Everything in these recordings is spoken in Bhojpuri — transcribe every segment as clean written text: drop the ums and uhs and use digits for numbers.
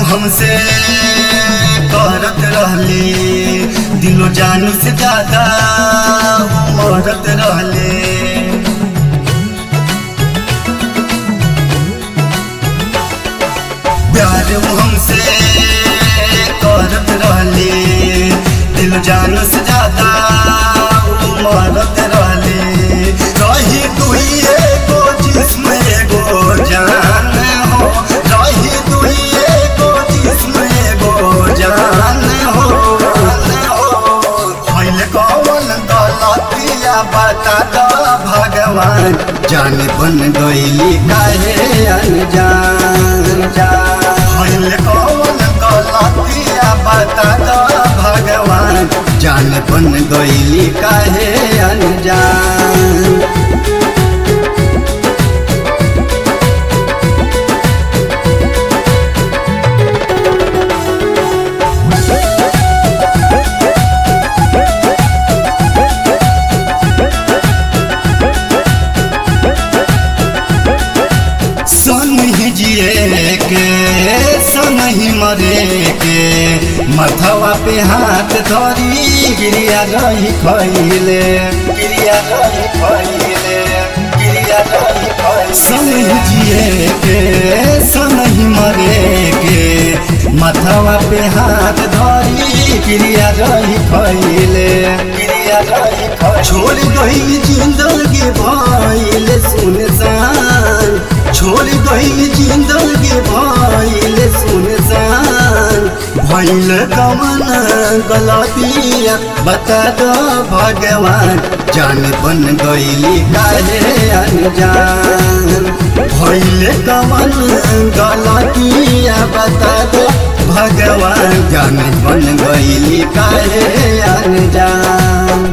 हमसे करत रहली, दिलो जान से ज्यादा मरत रहले। प्यार हमसे करत रहली, दिलो जान से ज्यादा मरत रहले। रही दुई एगो जिस्म एगो जान हो, रही दुई एगो जिस्म एगो जान हो। भइल कौन गलतिया बता दो भगवान, जान बन गइली काहे अनजान। भइल कौन गलतिया बता दो भगवान, जान बन गइली काहे अनजान। संग जिए के संग मरे के, मथवा पे हाथ धरी गिरिया रही खइले, गिरिया रही खइले, गिरिया रही खइले। संग जिए के संग मरे के, मथवा पे हाथ धरी गिरिया रही खइले, गिरिया रही खइले। छोड़ गई जिंदगी भइल सुनसान, छोड़ गई जिंदगी भइल सुनसान। भइल कवन गलतिया बता दो भगवान, जान बन गइली काहे अनजान। भइल कवन गलतिया बता दो भगवान, जान बन गइली काहे अनजान।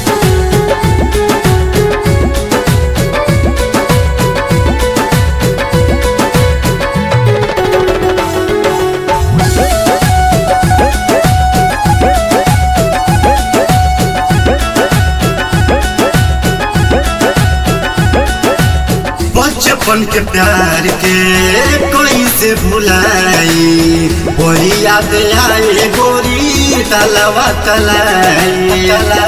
बचपन के प्यार के कैसे भुलाई, वही याद आए गोरी तलवा तलाई,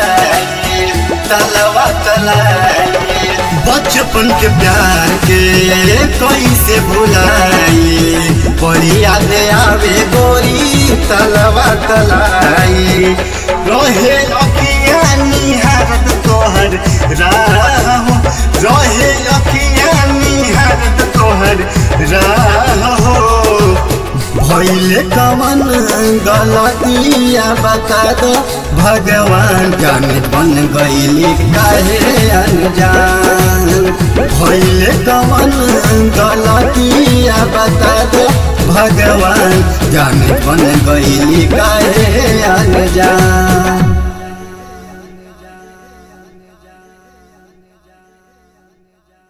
तलवा तलाई। बचपन के प्यार के कैसे भुलाई, वही याद आवे गोरी तलवा तलाई। रहे अखिया निहारत तोहर राह, रहे अखिया निहारत तोहर राह। भइल कवन गलतिया बता दो भगवान, जान बन गइली काहे अनजान। भइल कवन गलतिया बता दो भगवान, जान बन गइली काहे अनजान।